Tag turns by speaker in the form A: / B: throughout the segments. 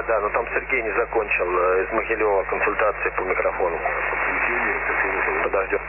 A: Да, но там Сергей не закончил из Могилева консультации по микрофону. Подождем.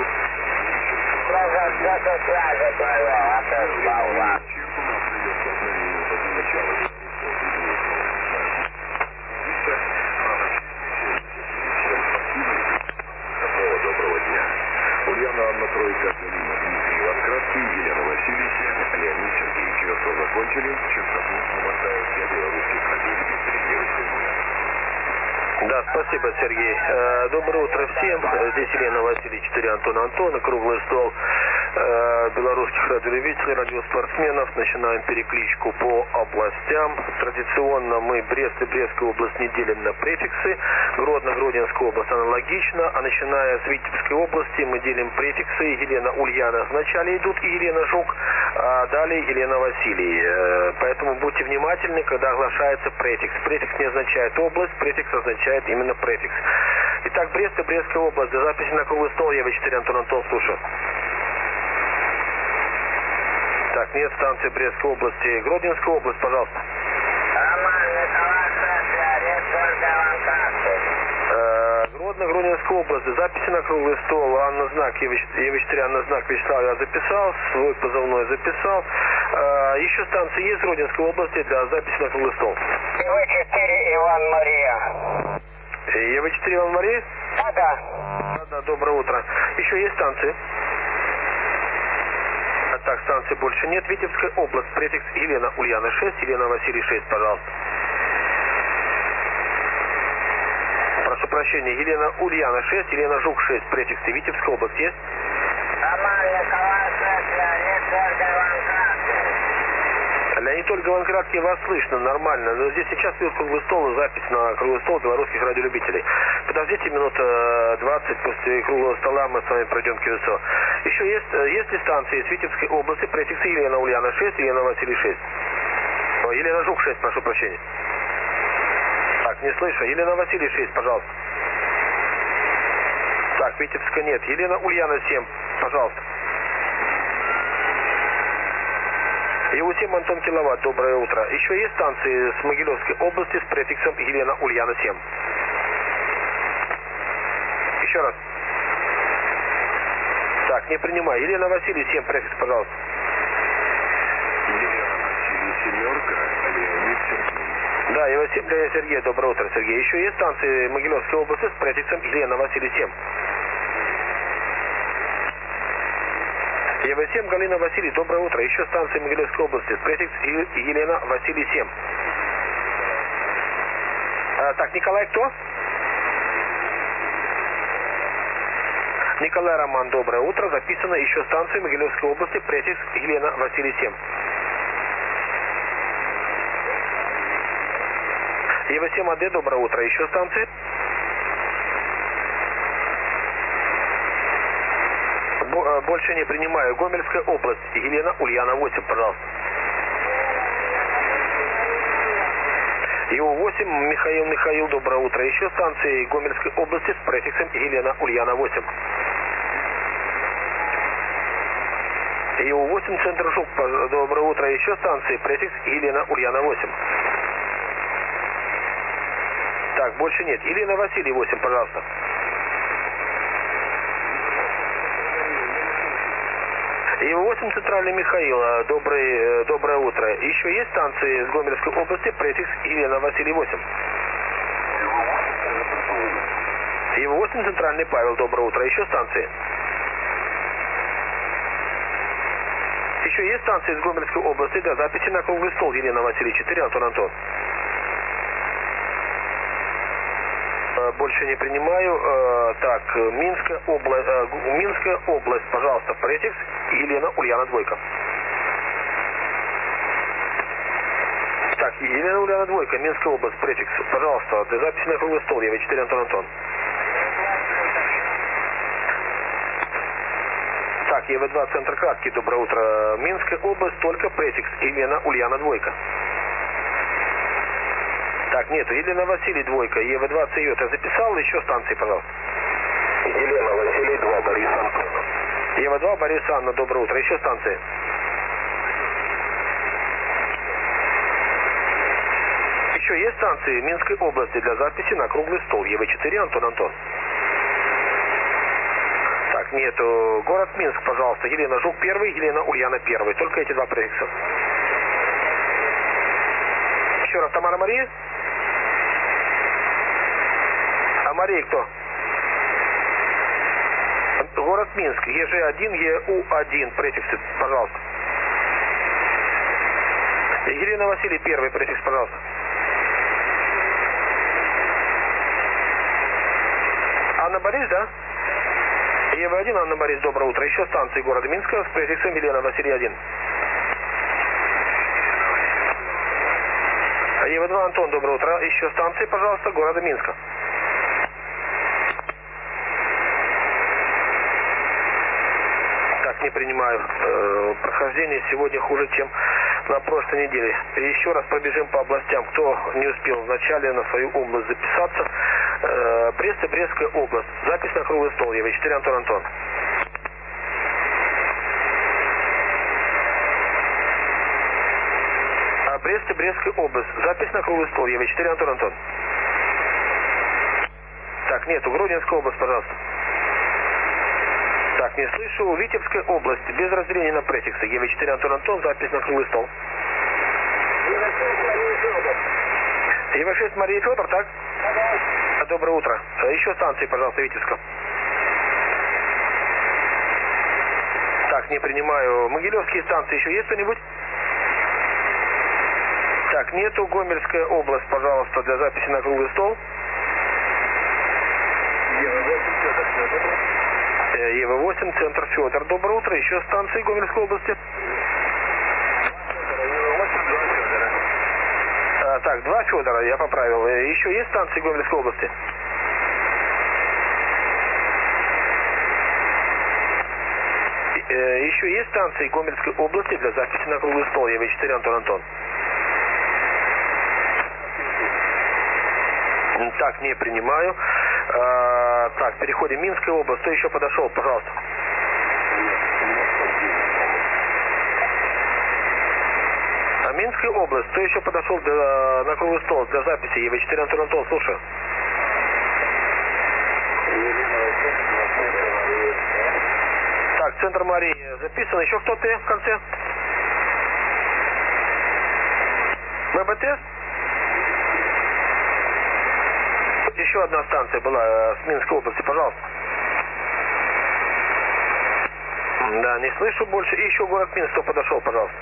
B: Доброго дня. Ульяна Анна Тройка, Дмитрий Ланкратский, Елена Васильевич, Леонид Сергеевич. Все закончили. Частоту намотают для белорусских радиолюбителей девушкой.
A: Да, спасибо, Сергей. Доброе утро всем. Здесь Елена Васильевич, 4 Антон, круглый стол белорусских радиолюбителей, радиоспортсменов. Начинаем перекличку по областям. Традиционно мы Брест и Брестскую область не делим на префиксы. Гродно-Гродненскую область аналогично. А начиная с Витебской области мы делим префиксы. Елена, Ульяна вначале идут и Елена Жук, а далее Елена Василий. Поэтому будьте внимательны, когда оглашается префикс. Префикс не означает область, префикс означает именно префикс. Итак, Брест и Брестская область. До записи на круглый стол. ЕВ4 Антон, слушаю. Так, нет станции Брестской области. Гродненская область, пожалуйста. Гродно-Гродненская область. До записи на круглый стол. Анна Знак, ЕВ4 Анна Знак, Вячеслав я записал. Свой позывной записал. Еще станции есть в Гродненской области для записи на круглый стол.
C: ЕВ4 Иван Мария.
A: ЕВ4 Иван Мария?
C: Да.
A: Да, доброе утро. Еще есть станции? Так, станции больше нет. Витебская область. Префикс Елена Ульяна 6, Елена Василий 6, пожалуйста. Прошу прощения, Елена Ульяна 6, Елена Жук 6, префиксы. Витебская область есть?
C: Роман Николаевич, Леонид Ольга Ланкратский.
A: Леонид Ольга Ланкратский, вас слышно, нормально. Но здесь сейчас идет круглый стол, запись на круглый стол белорусских радиолюбителей. Подождите минут 20, после круглого стола мы с вами пройдем КСО. Еще есть ли станции из Витебской области, префиксы Елена Ульяна 6, Елена Василий 6? Елена Жук 6, прошу прощения. Так, не слышу. Елена Василий 6, пожалуйста. Так, Витебска нет. Елена Ульяна 7, пожалуйста. ЕУ-7 Антон Киловатт, доброе утро. Еще есть станции с Могилевской области с префиксом Елена Ульяна 7? Еще раз. Так, не принимаю. Елена Василий 7, префикс, пожалуйста.
B: Елена Василий семерка, Леонид Сергей.
A: Да, ЕВ-7 Леонид Сергей, доброе утро, Сергей. Еще есть станции Могилевской области с префиксом Елена Василий 7? ЕВ-7 Галина Василий, доброе утро. Еще станции Могилевской области. Префикс Елена Василий 7. Так, Николай кто? Николай Роман, доброе утро. Записано еще станции Могилевской области. Префикс Елена Василий 7. ЕВ-7 АД, доброе утро. Еще станции? Больше не принимаю. Гомельская область. Елена Ульяна 8, пожалуйста. ИО-8 Михаил, доброе утро. Еще станции Гомельской области с префиксом Елена Ульяна 8. ИО-8 Центр Жук, доброе утро. Еще станции префикс Елена Ульяна 8. Так, больше нет. Елена Василий 8, пожалуйста. ИО-8 Центральный Михаил, доброе утро. Еще есть станции с Гомельской области, префикс Елена Василий 8? ИО-8 Центральный Павел, доброе утро. Еще станции? Еще есть станции из Гомельской области для записи на круглый стол Елена Василий 4, Антон. Больше не принимаю. Так, Минская область, пожалуйста, префикс Елена Ульяна 2. Так, Елена Ульяна 2, Минская область, префикс, пожалуйста, для записи на круглый стол, ЕВ4 Антон. Так, ЕВ2 Центр Краткий, доброе утро. Минская область, только префикс Елена Ульяна 2. Так, нету. Елена Василий 2, ЕВ2 ЦЙ. Я записал еще станции, пожалуйста.
B: Елена Василий 2, Борис Антон.
A: ЕВ2 Борис Анна, доброе утро. Еще станции. Еще есть станции Минской области для записи на круглый стол? ЕВ-4, Антон. Так, нету. Город Минск, пожалуйста. Елена Жук 1, Елена Ульяна 1. Только эти два префикса. Еще раз, Тамара Мария? А Мария кто? Город Минск. ЕЖ1, ЕУ1. Префиксы, пожалуйста. Елена Василий 1, префикс, пожалуйста. Анна Борис, да? ЕВ1, Анна Борис, доброе утро. Еще станции города Минска с префиксом Елена Василий 1. ЕВ2, Антон, доброе утро. Еще станции, пожалуйста, города Минска. Так, не принимаю. Прохождение сегодня хуже, чем на прошлой неделе. Еще раз пробежим по областям. Кто не успел вначале на свою область записаться. Брест и Брестская область. Запись на круглый стол. ЕВ4, Антон. Брест и Брестская область. Запись на круглый стол. ЕВ4, Антон. Так, нету. Гродненская область, пожалуйста. Так, не слышу. Витебская область. Без разделения на префиксы. ЕВ4, Антон. Запись на круглый стол. ЕВ6, Мария Федор, так? Доброе утро. Еще станции, пожалуйста, Витебска. Так, не принимаю. Могилевские станции еще есть кто-нибудь? Так, нету. Гомельская область, пожалуйста, для записи на круглый стол. ЕВ8, центр Федор. Доброе утро. Еще станции Гомельской области. Так, 2 Федора, я поправил. Еще есть станции Гомельской области? Еще есть станции Гомельской области для записи на круглый стол. ЕВ4, Антон. Так, не принимаю. Так, переходим. Минская область. Кто еще подошел? Пожалуйста. Минская область. Кто еще подошел на круглый стол для записи? ЕВ4, Антон. Слушаю. Так, центр Марии записан. Еще кто-то в конце? ББТ? Еще одна станция была с Минской области, пожалуйста. Да, не слышу больше. И еще город Минск, кто подошел, пожалуйста.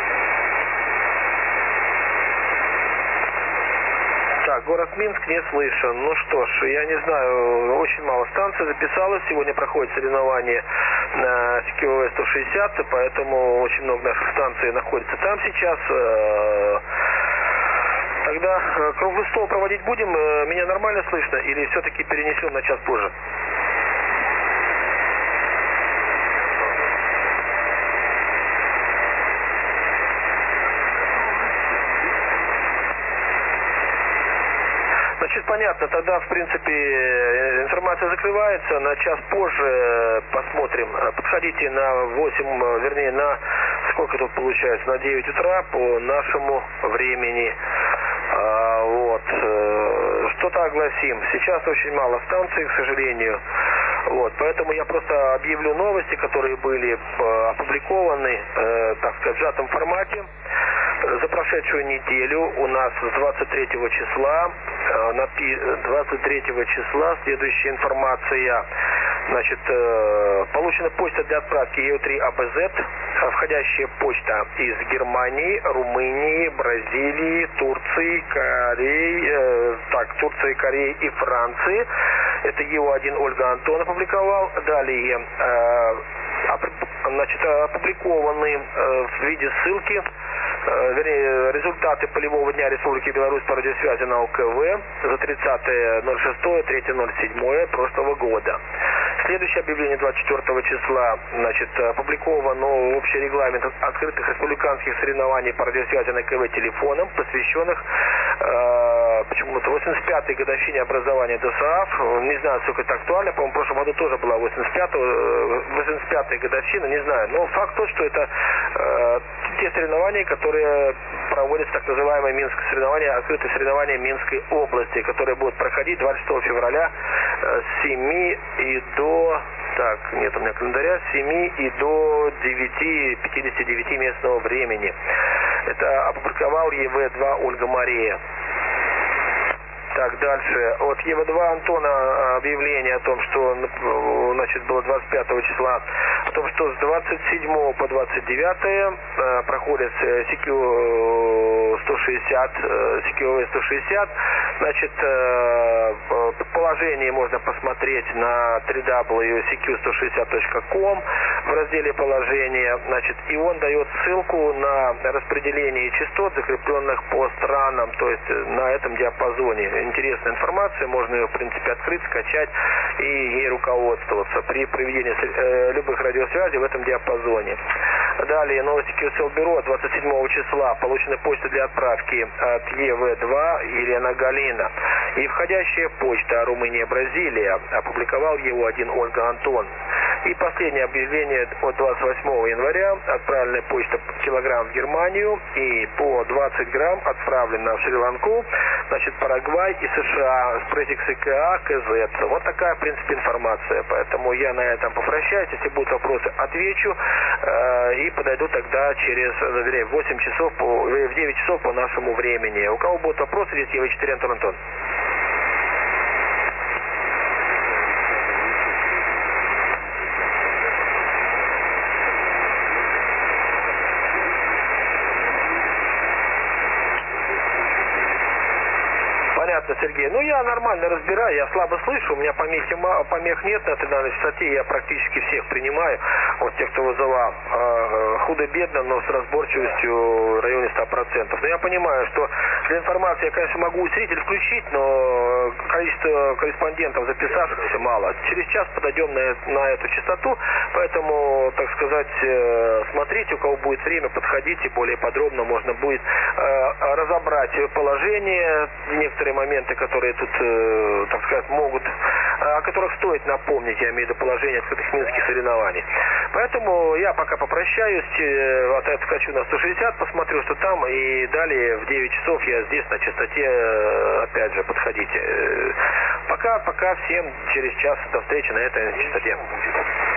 A: Так, город Минск не слышен. Ну что ж, я не знаю, очень мало станций записалось. Сегодня проходит соревнование на КВ-160, поэтому очень много наших станций находится там сейчас. Тогда круглый стол проводить будем? Меня нормально слышно или все-таки перенесем на час позже? Значит, понятно. Тогда, в принципе, информация закрывается. На час позже посмотрим. Подходите на 8, вернее, на сколько тут получается? На 9 утра по нашему времени. Вот. Что-то огласим. Сейчас очень мало станций, к сожалению. Вот. Поэтому я просто объявлю новости, которые были опубликованы, так сказать, в сжатом формате. За прошедшую неделю у нас с 23 числа, 23 числа следующая информация. Значит, получена почта для отправки ЕУ-3 АБЗ, входящая почта из Германии, Румынии, Бразилии, Турции, Кореи и Франции. Это ЕУ-1 Ольга Антон опубликовал. Далее, значит, опубликованы в виде ссылки, вернее, результаты полевого дня Республики Беларусь по радиосвязи на ОКВ за 30.06, 3.07 прошлого года. Следующее объявление 24 числа, значит, опубликован общий регламент открытых республиканских соревнований по радиосвязи на КВ телефоном, посвященных почему-то 85-й годовщине образования ДОСААФ. Не знаю, сколько это актуально. По-моему, в прошлом году тоже была 85-я годовщина, не знаю. Но факт тот, что это те соревнования, которые проводятся, так называемые Минские соревнования, открытые соревнования Минской области, которые будут проходить 26 февраля с 7 и до... Так, нет у меня календаря. С 7 и до 9:59 местного времени. Это опубликовал ЕВ-2 Ольга Мария. Так, дальше. От ЕВ-2 Антона объявление о том, что, значит, было 25 числа, о том, что с 27 по 29 проходит CQV-160. Значит, положение можно посмотреть на www.cq160.com в разделе положения. Значит, и он дает ссылку на распределение частот, закрепленных по странам, то есть на этом диапазоне. Интересная информация, можно ее, в принципе, открыть, скачать и ей руководствоваться при проведении любых радиосвязей в этом диапазоне. Далее, новости QSL-бюро 27 числа. Получена почта для отправки от ЕВ-2 Елена Галина. И входящая почта Румыния-Бразилия. Опубликовал его один Ольга Антон. И последнее объявление от 28 января. Отправленная почта килограмм в Германию и по 20 грамм отправлена в Шри-Ланку, значит, Парагвай и США с префиксом КА, КЗ. Вот такая, в принципе, информация. Поэтому я на этом попрощаюсь. Если будут вопросы, отвечу. И подойду тогда через, в 9 часов по нашему времени. У кого будут вопросы, здесь ЕВ-4 Антон. Понятно, Сергей. Ну, я нормально разбираю, я слабо слышу, у меня помех нет на этой данной частоте, я практически всех принимаю, вот тех, кто вызывал, худо-бедно, но с разборчивостью в районе 100%. Но я понимаю, что для информации я, конечно, могу усилитель включить, но количество корреспондентов, записавшихся, мало. Через час подойдем на эту частоту, поэтому, так сказать, смотрите, у кого будет время, подходите, более подробно можно будет разобрать положение, некоторые моменты, которые тут, так сказать, могут, о которых стоит напомнить, я имею в виду положение открытых минских соревнований. Поэтому я пока попрощаюсь, отскочу на 160, посмотрю, что там, и далее в 9 часов я здесь на частоте, опять же, подходите. Пока всем через час до встречи на этой частоте.